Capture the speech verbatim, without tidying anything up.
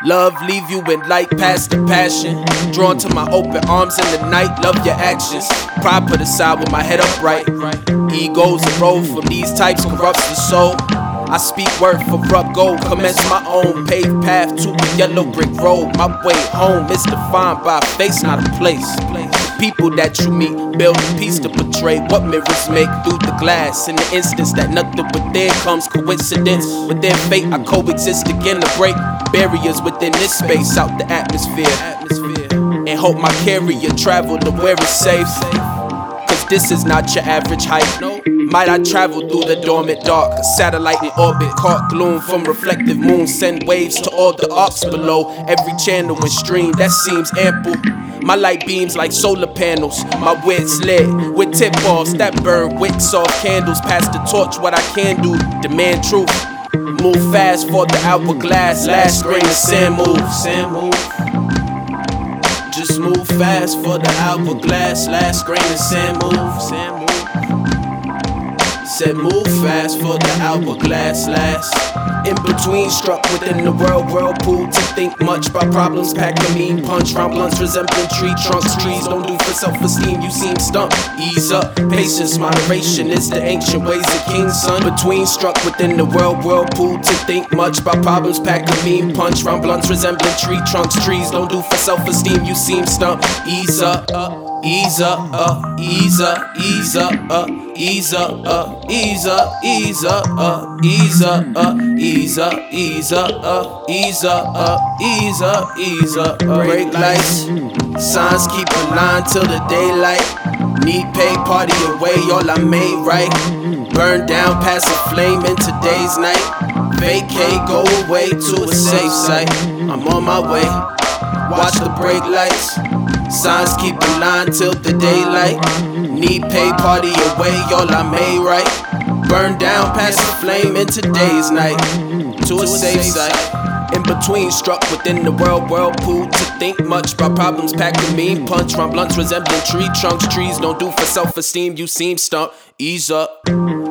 Love leave you in light past the passion. Drawn to my open arms in the night, love your actions. Pride put aside with my head upright. Egos erode from these types corrupts the soul. I speak word for rough gold, commence my own paved path to a yellow brick road. My way home is defined by a face, not a place. People that you meet build a piece to portray what mirrors make through the glass. In the instance that nothing within comes coincidence. Within fate I coexist again to break barriers within this space out the atmosphere. And hope my carrier travel to where it's safe. Cause this is not your average height. Might I travel through the dormant dark? A satellite in orbit caught gloom from reflective moons. Send waves to all the arcs below. Every channel and stream that seems ample. My light beams like solar panels. My wits lit with tip-offs that burn wicks off candles. Pass the torch, what I can do, demand truth. Move fast for the hourglass. Last grain of sand move, sand move. Just move fast for the hourglass. Last grain of sand move, sand move. Said move fast for the hourglass last. In between struck within the world whirlpool. To think much about problems, pack a mean punch. Round blunts resembling tree trunks. Trees don't do for self-esteem, you seem stumped. Ease up, patience, moderation is the ancient ways of king's son. Between struck within the world whirlpool. To think much about problems, pack a mean punch. Round blunts resembling tree trunks. Trees don't do for self-esteem, you seem stumped. Ease up, uh. Ease up, uh, ease up, ease up, uh, ease up, uh, ease up, ease up, uh, ease up, uh, ease up, ease up, uh, ease up, uh, ease up, ease up, break lights, signs keep a line till the daylight. Need pay, party away, all I made right. Burn down past the flame in today's night. Vacate, go away to a safe site. I'm on my way, watch the brake lights. Signs keep a line till the daylight. Need pay, party away, all I made right. Burn down past the flame in today's night. To a safe site. In between struck within the world whirlpool. To think much about problems, pack a mean punch. Round blunts resembling tree trunks. Trees don't do for self-esteem, you seem stumped. Ease up.